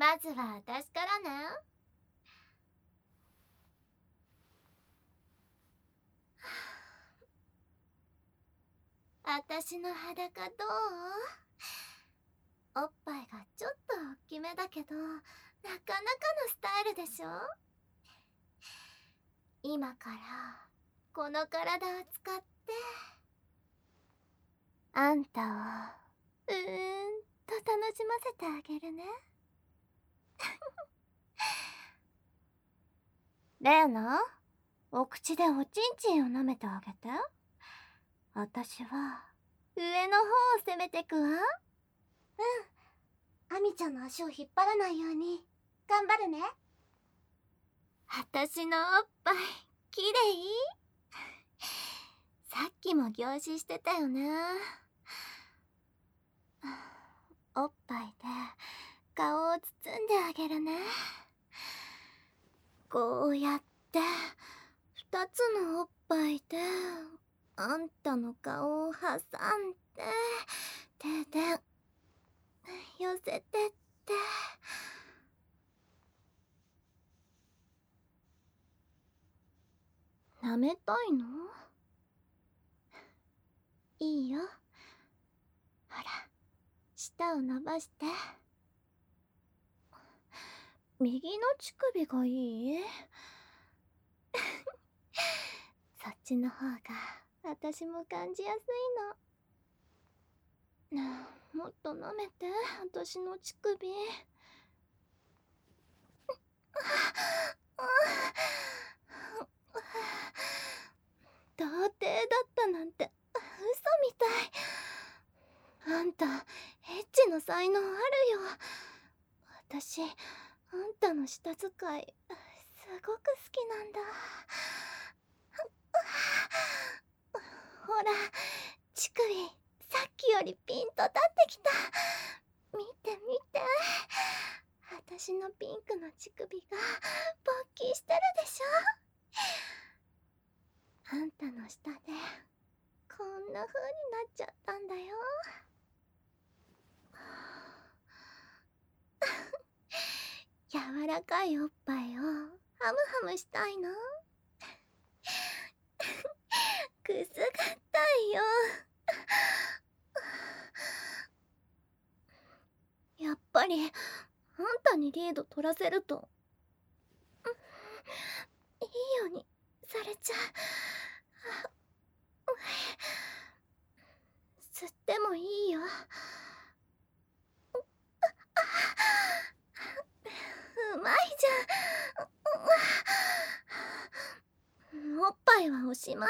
まずは私からね。私の裸どう？おっぱいがちょっと大きめだけど、なかなかのスタイルでしょ？今からこの体を使ってあんたを楽しませてあげるね。レーナ、お口でおちんちんを舐めてあげて。私は上の方を攻めてくわ。 アミちゃんの足を引っ張らないように頑張るね。 私のおっぱいきれい？さっきも凝視してたよね。おっぱいで顔を包んであげるね。こうやって2つのおっぱいであんたの顔を挟んで手で寄せてって。舐めたいの？いいよ。ほら、舌を伸ばして。右の乳首がいい？そっちの方が私も感じやすいの。もっと舐めて、私の乳首。童貞だったなんて嘘みたい。あんたエッチの才能あるよ。私あんたの舌使いすごく好きなんだ。ほら、乳首さっきよりピンと立ってきた。見て見て、私のピンクの乳首が勃起してるでしょ。あんたの舌でこんな風になっちゃったんだよ。柔らかいおっぱいをハムハムしたいの？くすぐったいよ。やっぱりあんたにリード取らせるといいようにされちゃう。吸ってもいいよ。うまいじゃん。おっぱいはおしまい。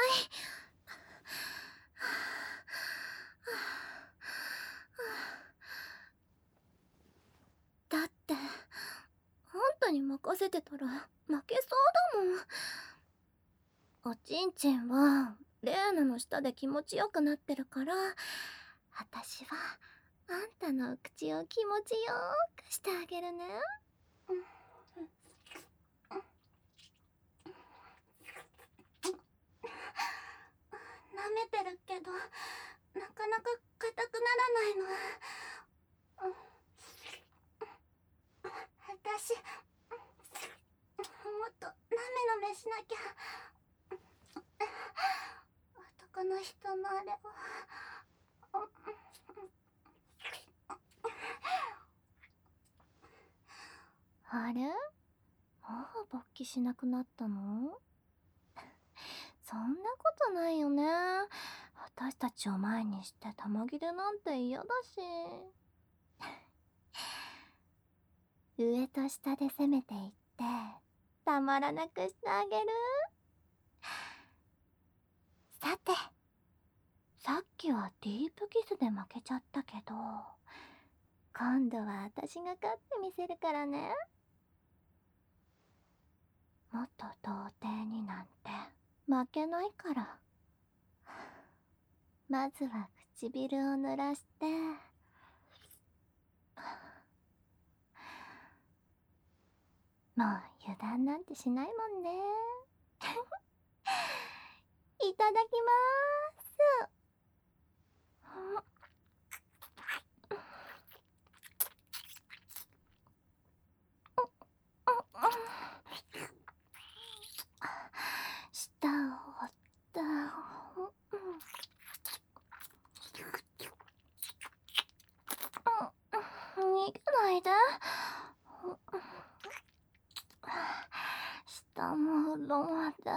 だってあんたに任せてたら負けそうだもん。おちんちんはレーナの下で気持ちよくなってるから、私はあんたのお口を気持ちよくしてあげるね。 舐めてるけどなかなか硬くならないの。私もっとなめなめしなきゃ。男の人のあれを。 あれ？もう勃起しなくなったの？そんなことないよね。私たちを前にして玉切れなんて嫌だし。上と下で攻めていってたまらなくしてあげる。さて、さっきはディープキスで負けちゃったけど、今度は私が勝ってみせるからね。もっと童貞になんて負けないから。まずは唇を濡らして、もう油断なんてしないもんね。いただきまーす。 逃げないで。下の風呂まで。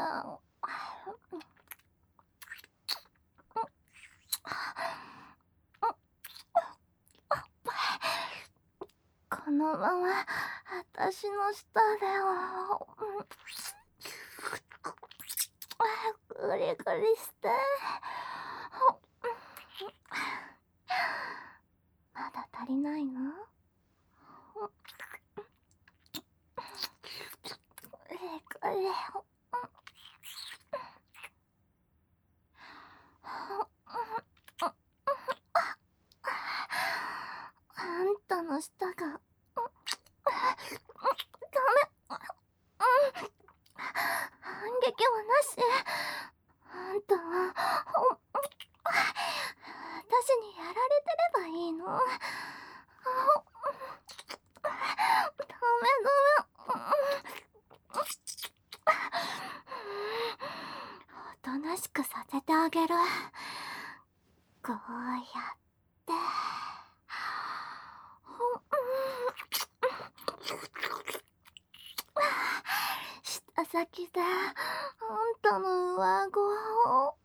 このまま私の下でグリグリして。まだ足りないの？グリグリ。あんたの舌がダメ。反撃はなし。あんたは私にやられてればいいの。ダメ。おとなしくさせてあげる。こうやって舌先であんたの上顎を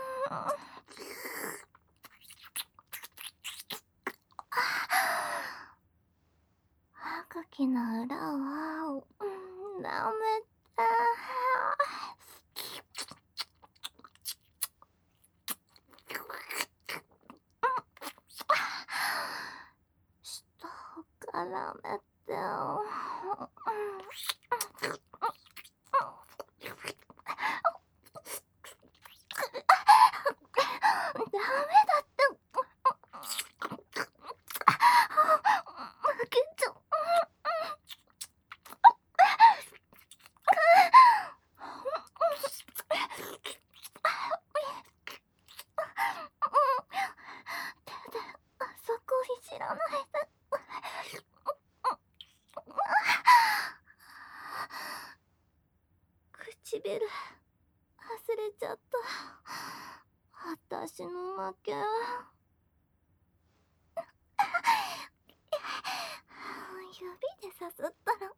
歯茎の裏を舐めて。舌を絡めて。ダメだって。負けちゃう。手であそこいじらないで。唇外れちゃった。私の負け。指でさすったら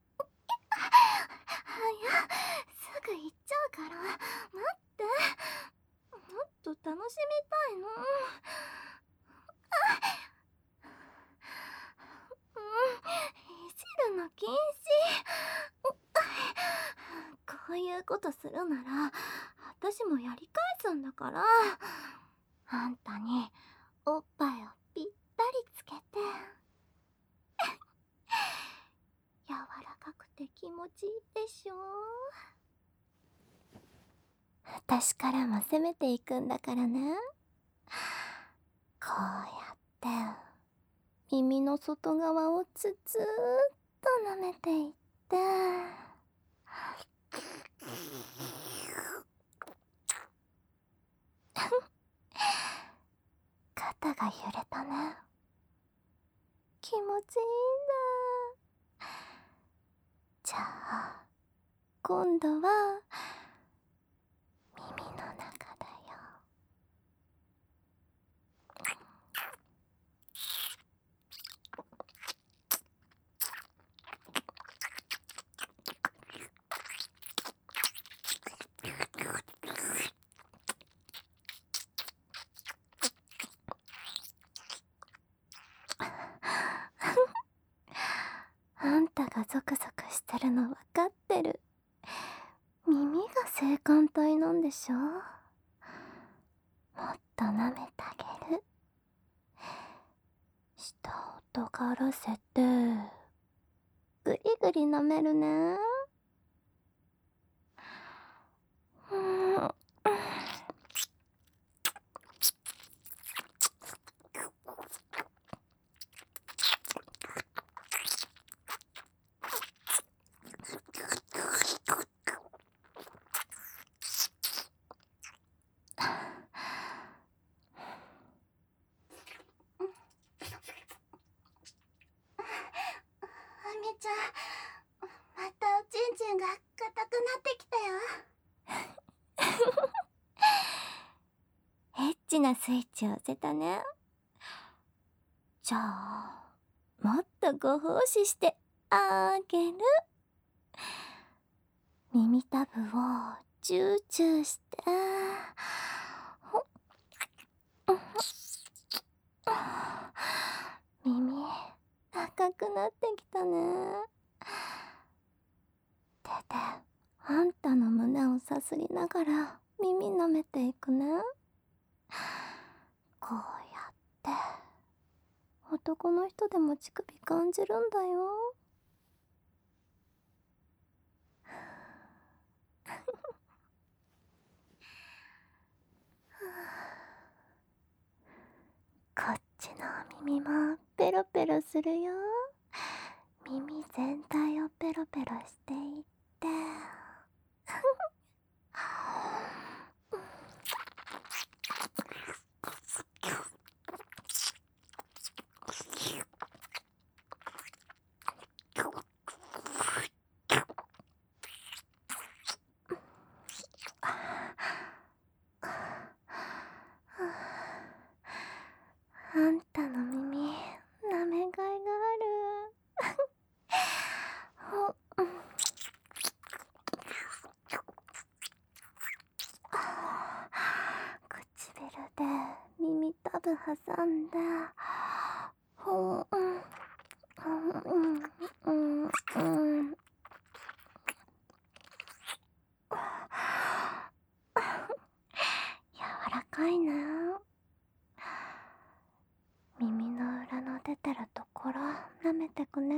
すぐ行っちゃうから待って。もっと楽しみたいの。いじるの禁止。こういうことするなら私もやり返すんだから。あんたにおっぱいをぴったりつけて柔らかくて気持ちいいでしょ。私からも攻めていくんだからね。こうやって耳の外側をつつーっと舐めていって肩が揺れたね。気持ちいいんだ。じゃあ今度は耳の中だよ。あんたがゾクゾクしてるの分かってる。耳が性感帯なんでしょ。もっと舐めてあげる。舌を尖らせてぐりぐり舐めるね。 ちゃん、またおちんちんが硬くなってきたよ。 エッチなスイッチを押せたね。じゃあもっとご奉仕してあげる。耳たぶをチューチューして、ほっ耳赤くなってきたね。手であんたの胸をさすりながら耳舐めていくね。こうやって男の人でも乳首感じるんだよ。こっちのお耳もペロペロするよ。耳全体をペロペロしていってあんたの耳舐めがいがある。唇で耳たぶ挟んで、柔らかいな。耳の裏の出てるところ舐めてくね。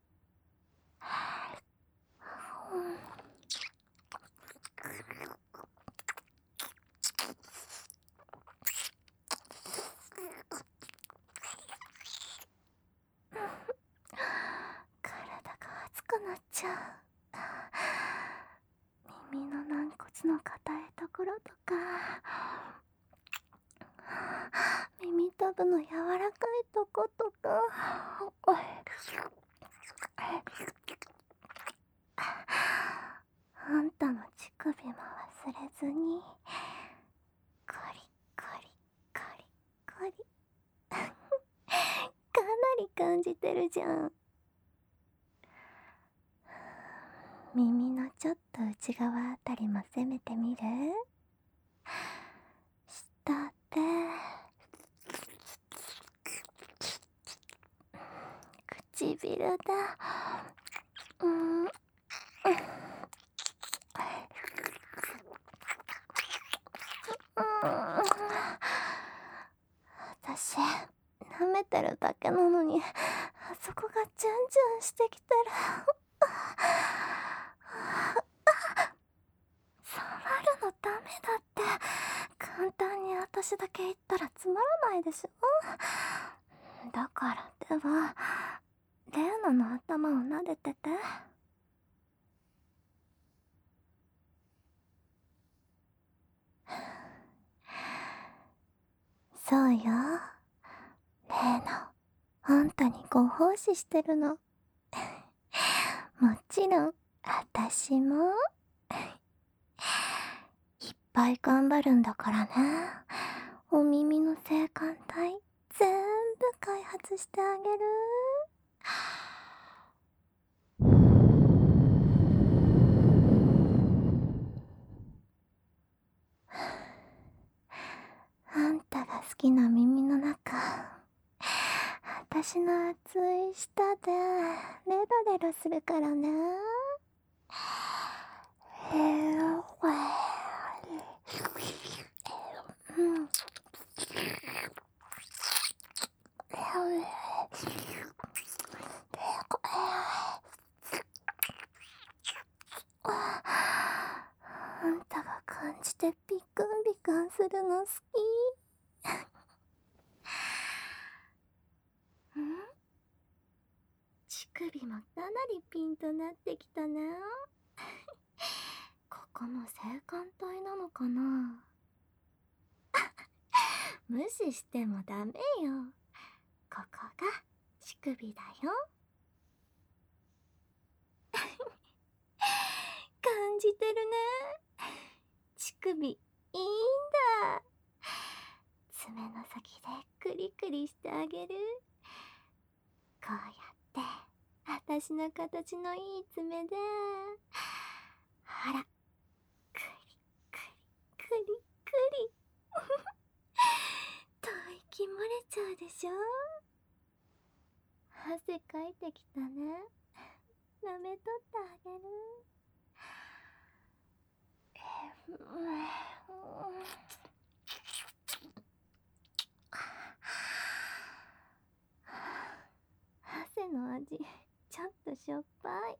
体が熱くなっちゃう。耳の軟骨の硬いところとか、耳たぶの柔らかいとことか、あんたの乳首も忘れずに、コリコリコリコリかなり感じてるじゃん。耳のちょっと内側あたりも攻めてみる？下で唇で私舐めてるだけなのに、あそこがジュンジュンしてきてる。触るのダメだって。簡単に私だけ言ったらつまらないでしょ。だからではレーナの頭を撫でてて。そうよ、レーナ、あんたにご奉仕してるの。もちろん私もいっぱい頑張るんだからね。お耳の性感帯全部開発してあげる。あんたが好きな耳の中、私の熱い舌でレロレロするからね。あんたが感じてビクンビクンするの好き。乳首もかなりピンとなってきたな。ここの性感帯なのかな。無視してもダメよ。ここが乳首だよ。感じてるね。乳首いいんだ。爪の先でクリクリしてあげる。 こうやって私の形のいい爪で、ほら、クリクリクリクリと息漏れちゃうでしょ。汗かいてきたね。舐めとってあげる。汗の味ちょっとしょっぱい。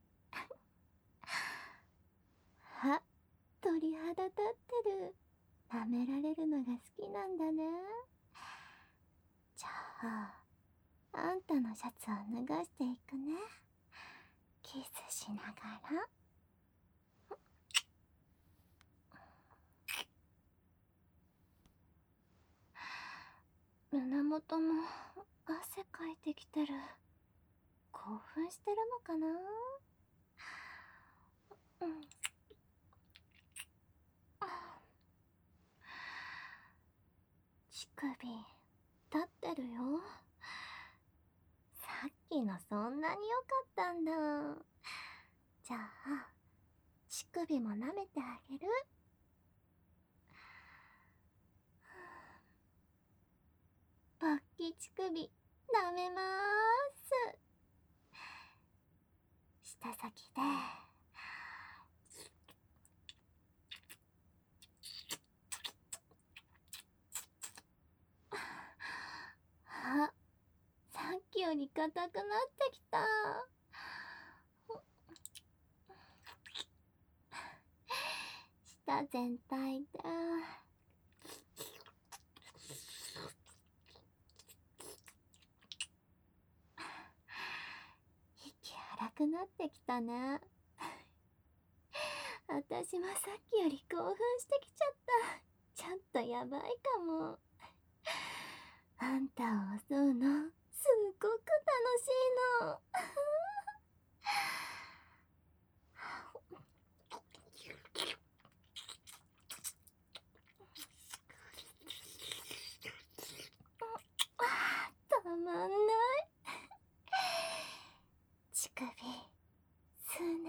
あ、鳥肌立ってる。舐められるのが好きなんだね。じゃああんたのシャツを脱がしていくね。キスしながら。胸元も汗かいてきてる。興奮してるのかな。乳首立ってるよ。さっきのそんなに良かったんだ。じゃあ乳首も舐めてあげる。ポッキ乳首舐めまーす。舌先であ、さっきより硬くなってきた。舌全体で息荒くなってきたね。私もさっきより興奮してきちゃった。ちょっとやばいかも。あんたを襲うのすっごく楽しいの。たまんない。乳首すね、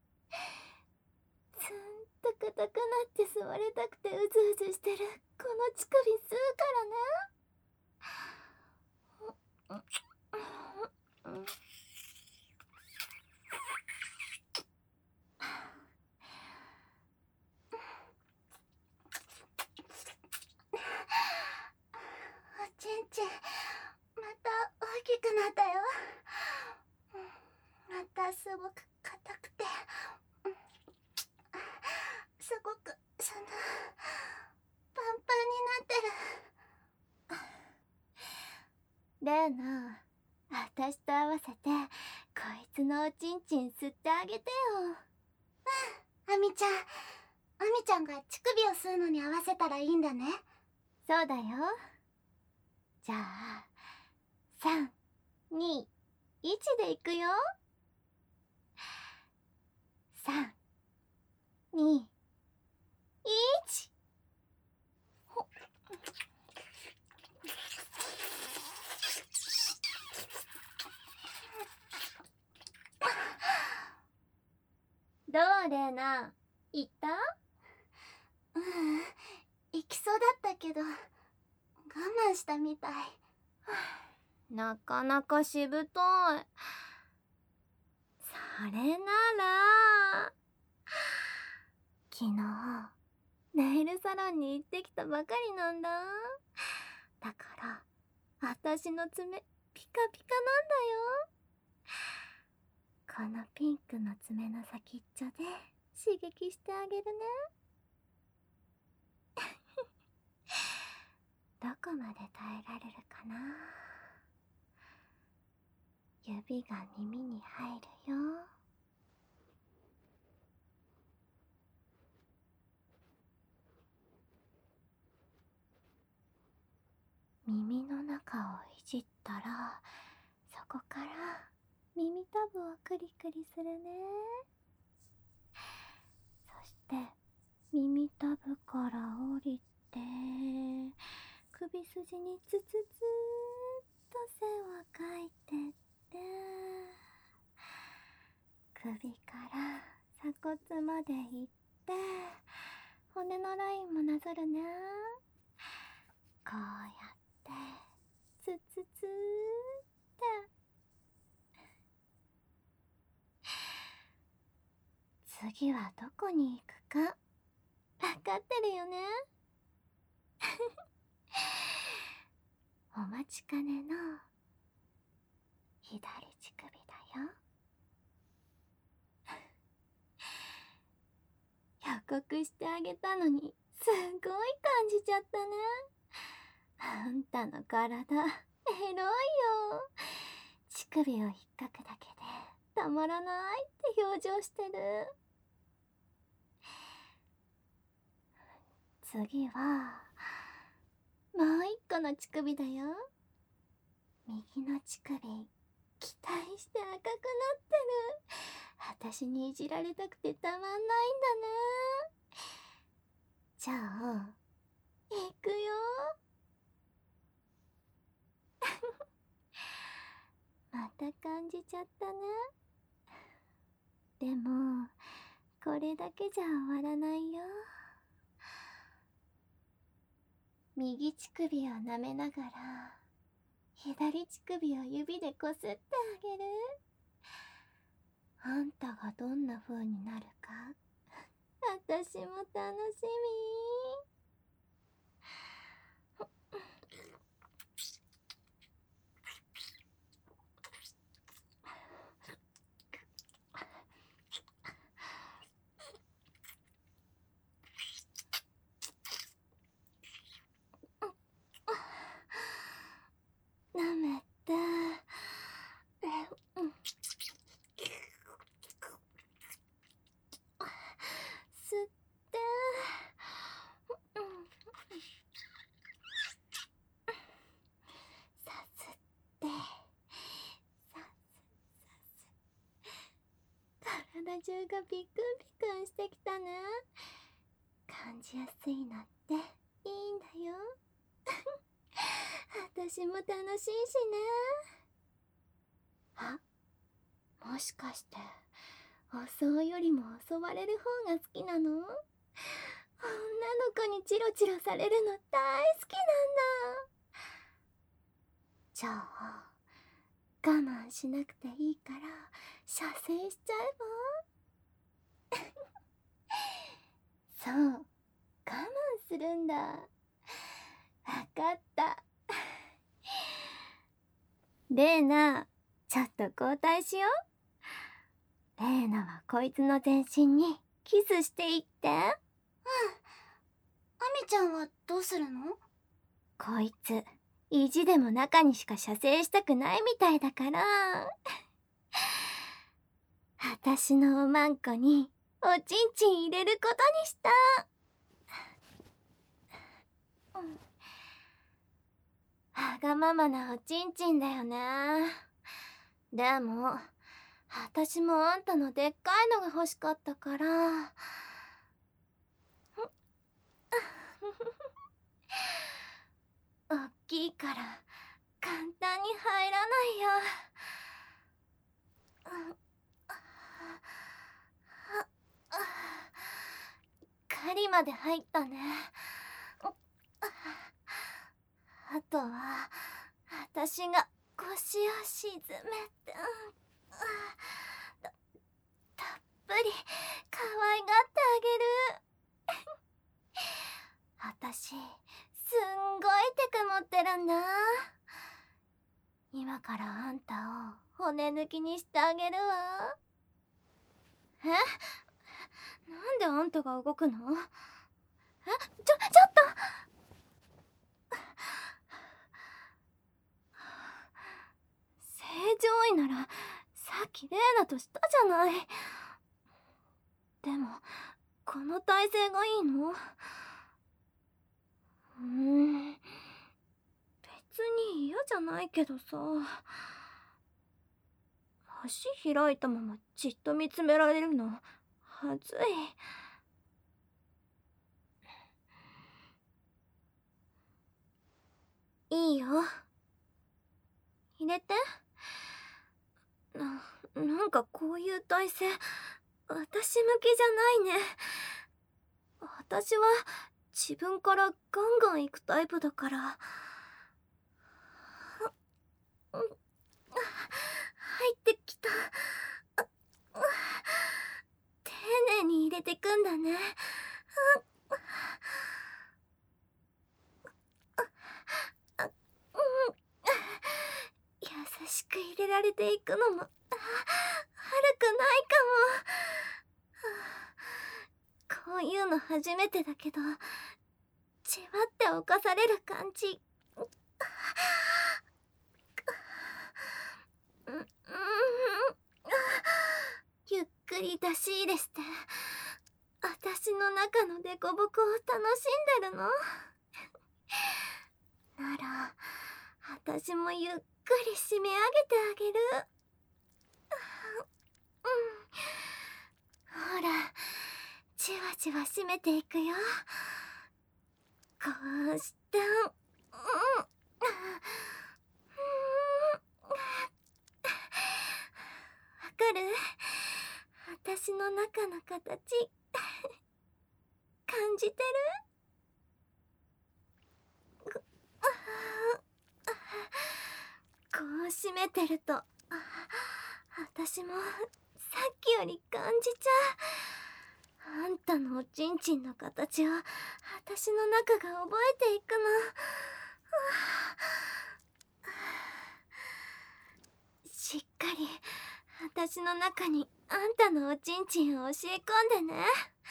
つんと硬くなって吸われたくてうずうずしてるこの乳首吸うからね。おちんちんまた大きくなったよ。またすごく硬くて、すごくパンパンになってる。レーナ、私と合わせてこいつのおちんちん吸ってあげてよ。うん、アミちゃんが乳首を吸うのに合わせたらいいんだね。そうだよ。じゃあ3、2、1でいくよ。3、2、1。どうレーナ、いった？行きそうだったけど我慢したみたい。なかなかしぶとい。それなら昨日ネイルサロンに行ってきたばかりなんだ。だから私の爪ピカピカなんだよ。このピンクの爪の先っちょで刺激してあげるね。どこまで耐えられるかな。指が耳に入るよ。耳の中をいじったらそこから耳たぶをクリクリするね。そして耳たぶから降りて首筋にツツツーっと線を描いてって首から鎖骨まで行って骨のラインもなぞるね。こうやってツツツーって次はどこに行くか分かってるよね。お待ちかねの左乳首だよ。予告してあげたのにすごい感じちゃったね。あんたの体エロいよ。乳首を引っかくだけでたまらないって表情してる。次はもう一個の乳首だよ。右の乳首期待して赤くなってる。私にいじられたくてたまんないんだね。じゃあ行くよ。また感じちゃったね。でもこれだけじゃ終わらないよ。右乳首を舐めながら左乳首を指でこすってあげる。あんたがどんな風になるか私も楽しみ。舐めて吸ってさすってさす体中がピクンピクンしてきたね。感じやすいのっていいんだよ。私も楽しいしね。あ、もしかして襲うよりも襲われる方が好きなの？女の子にチロチロされるの大好きなんだ。じゃあ我慢しなくていいから射精しちゃえば？そう、我慢するんだ。わかった。レーナ、ちょっと交代しよう。レーナはこいつの全身にキスしていって。 アミちゃんはどうするの？ こいつ意地でも中にしか射精したくないみたいだから。私のおまんこにおちんちん入れることにした。わがままなおちんちんだよね。でも私もあんたのでっかいのが欲しかったから。おっきいから簡単に入らないよ。狩りまで入ったね。あとは私が腰を沈めてたっぷり可愛がってあげる。私すんごいテク持ってるんだ。今からあんたを骨抜きにしてあげるわ。え？なんであんたが動くの？ちょっと正常位ならさっきレーナとしたじゃない。でもこの体勢がいいの？別に嫌じゃないけどさ。足開いたままじっと見つめられるのはずい。いいよ、入れて。なんなんかこういう体勢、私向きじゃないね。私は自分からガンガン行くタイプだから。入ってきた。丁寧に入れてくんだね。優しく入れられていくのも悪くないかも。こういうの初めてだけど、じわって侵される感じ。ゆっくり出し入れして私の中のデコボコを楽しんでるのなら私もゆっくり締め上げてあげる。ほら、じわじわ締めていくよ。こうしてわかる？私の中の形感じてる？こう締めてると私もさっきより感じちゃう。あんたのおちんちんの形を私の中が覚えていくの。しっかり私の中にあんたのおちんちんを教え込んでね。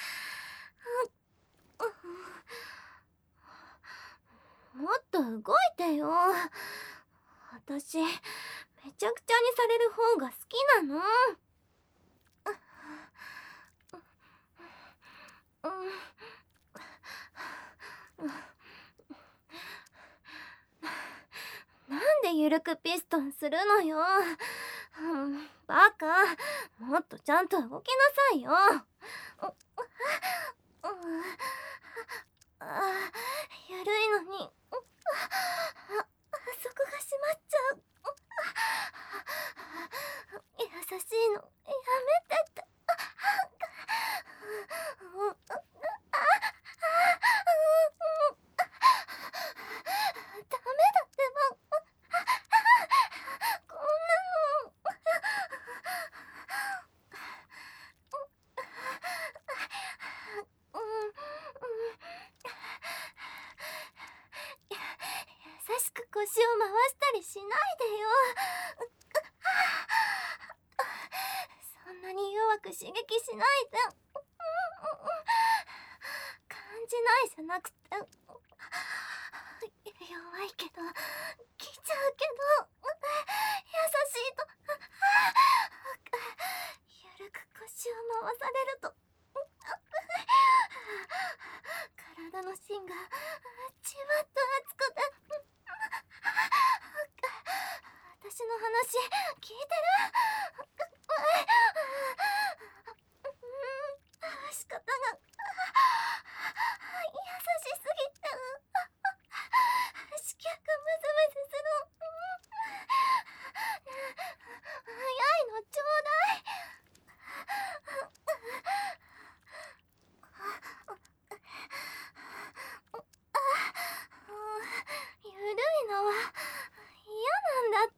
もっと動いてよ。私めちゃくちゃにされる方が好きなの。なんでゆるくピストンするのよ。バカ、もっとちゃんと動きなさいよ。ゆるいのにそこが閉まっちゃう。優しいのやめてって。ダメだってば。こんなの優しく腰を回したりしないでよ。そんなに弱く刺激しないで。感じないじゃなくて、弱いけど来ちゃうけど優しいとゆるく腰を回されると体の芯がじわっと熱くて。私の話聞いてる？仕方が優しすぎて子宮がムズムズする。早いのちょうだい。ゆるいのは嫌なんだって。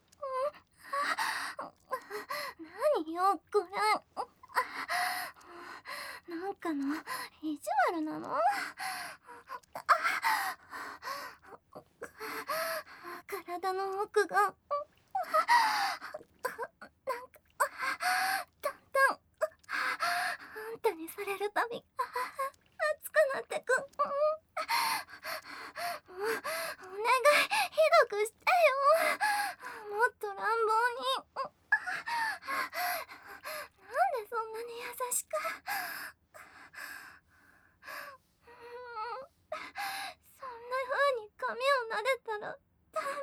何よこれ。なんかの意地悪なの？体の奥がなんかだんだんあんたにされるたび熱くなってく。もうお願いひどくしてよ。もっと乱暴に。なんでそんなに優しく。そんな風に髪を撫でたらダメ。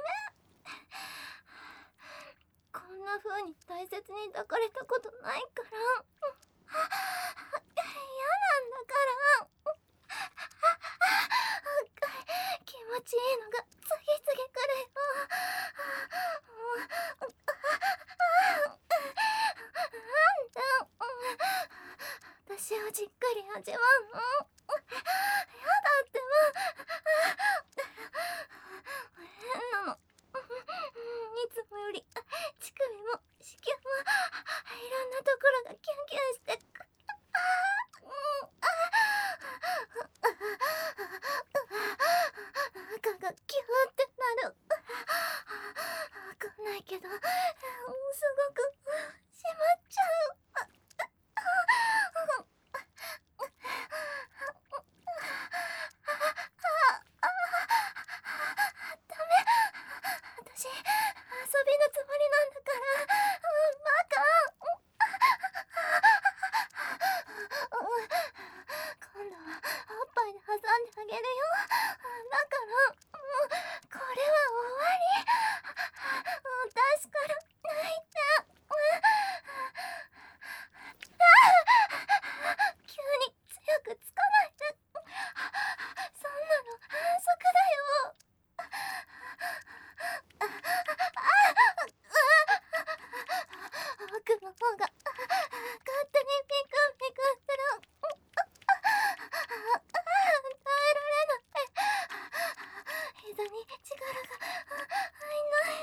こんな風に大切に抱かれたことないから。嫌なんだから。気持ちいいのが次々来るよ。 じっくり味わうの。やだってば。変なの。いつもより乳首も子宮もいろんなところがキュンキュンしてく。中がキューってなる。わかんないけどすごくしまっちゃう。ダメ、私遊びのつもりなんだから。バカ。今度はおっぱいで挟んであげるよ。だからこれは終わり。私から泣いて。急に強くつかないで。そんなの反則だよ。僕の方が勝手にピクピクする。耐えられない。膝に力が入んない。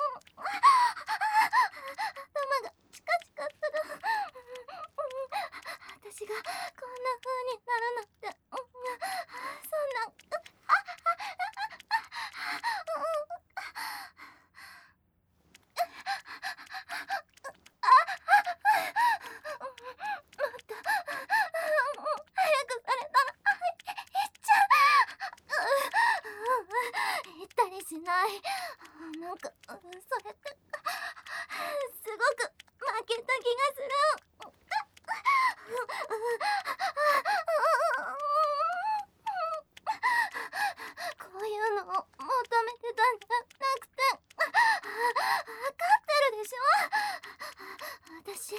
頭がチカチカする。私がこんな風になるなんて。そんな。もっと早くされたら行っちゃう。行ったりしない。なんかそれってすごく負けた気がする。こういうのを求めてたんじゃなくて、分かってるでしょ。私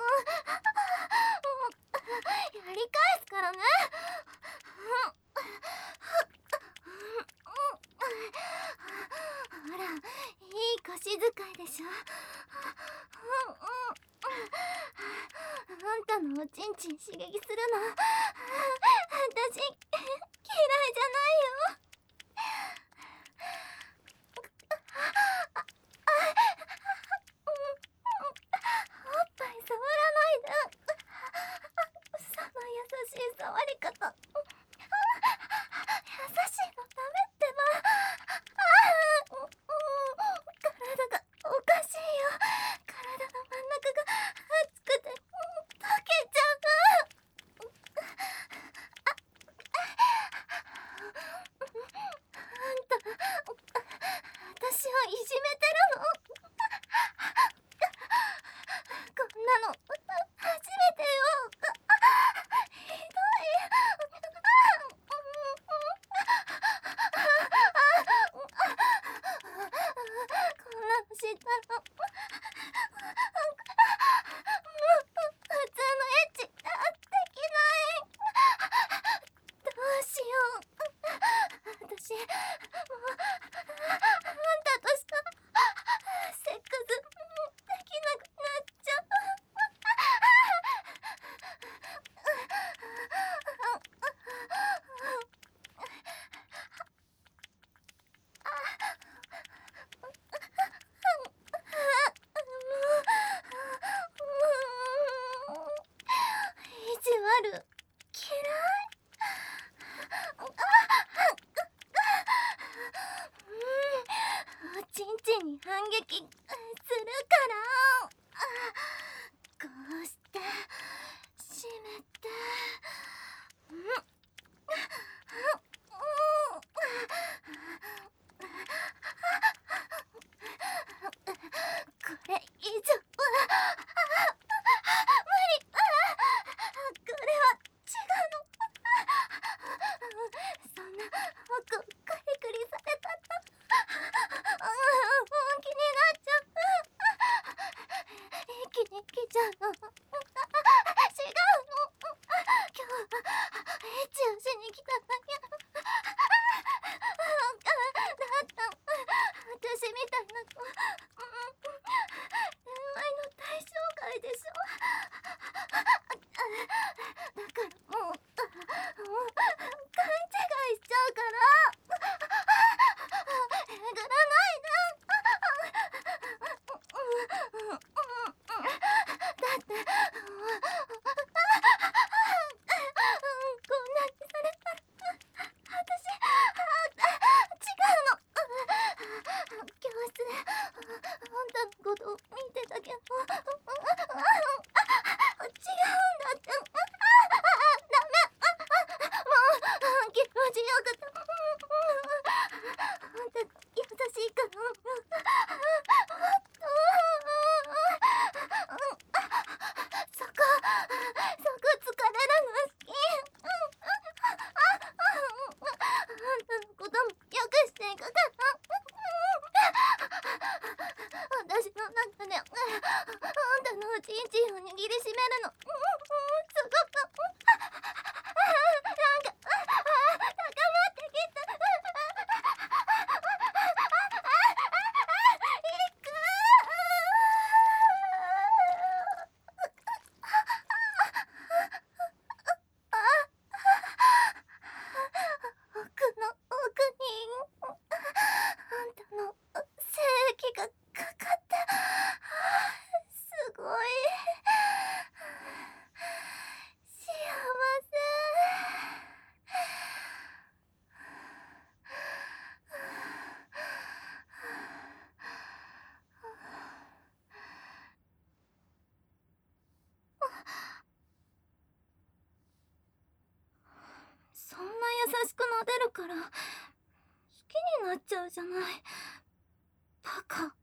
やり返すからね。ほら、いい腰遣いでしょ。あんたのおちんちん刺激するの私嫌いじゃないよ。おっぱい触らないで。その優しい触り方。優しいのダメってば。体がおかしいよ。体の真ん中が熱くて溶けちゃう。あんた私をいじめてるの？こんなの初めてよ。ひどい。こんなの知ったら普通のエッチできない。どうしよう。私もうあんたとしかセックスできなくなっちゃう。意地悪嫌い。おちんちんに反撃するから。こうして閉めて。これ以上は無理。これは違うの。そんな奥をクリクリされたら本気になっちゃう。一気に来ちゃうの。違うの。今日はエッチをしに来ただけ。だった私みたいな子恋愛の対象外でしょ。だんたのおちんちんを握りしめるの、すごく、なんか、高まってきた。いく。奥の奥にあんたの精液がかかって、すごい幸せ。そんな優しく撫でるから好きになっちゃうじゃない。バカ。